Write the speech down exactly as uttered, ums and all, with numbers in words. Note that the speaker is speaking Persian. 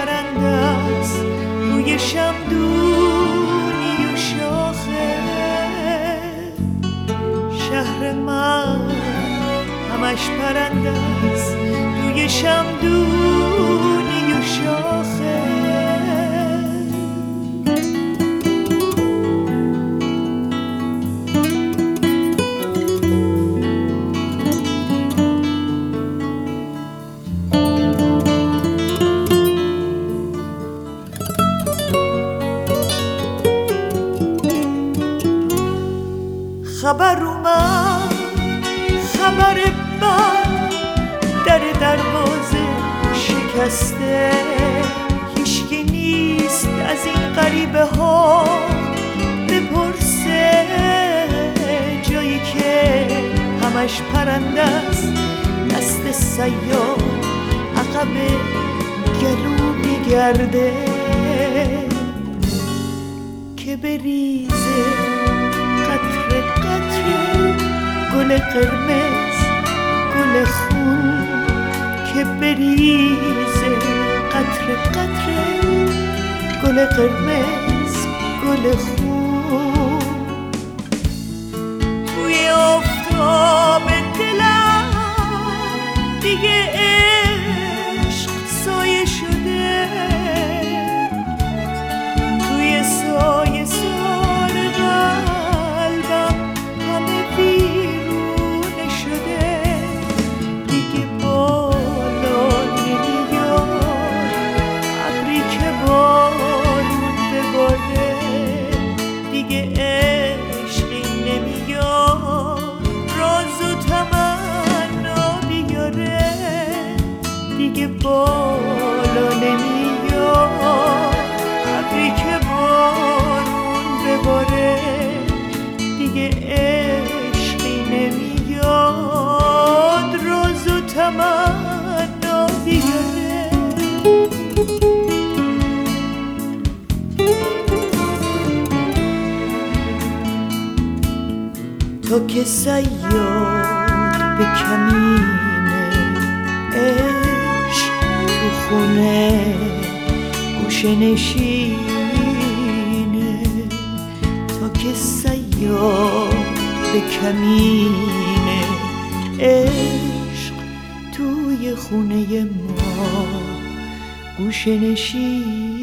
پرنده است روی شمدونی و شاخه. شهر من همش پرنده است روی شمدونی و شاخه. خبر اومد خبر بد در دروازه شکسته. هیچکی نیست از این غریبه ها بپرسه. جایی که همش پرنده است دست سیاد عقب گلو میگرده که بریزه قطره قطره گل قرمز گل خون. که بریزه قطره قطره گل قرمز گل خون. توی آفتاب دلم دیگه عشق سایه شده. توی سایه سار قلبم همه بیرونه شده. دیگه بالا نمیاد ابری که بارون بباره. دیگه عشقی نمیاد راز و تمنا بیاره. دیگه بالا نمیاد ابری که بارون بباره. دیگه عشقی نمیاد راز و تمنا بیاره. تو که صیاد به کمینه عشق تو خونه گوشه نشینه. تو که صیاد به کمینه عشق توی خونه ما گوشه نشینه.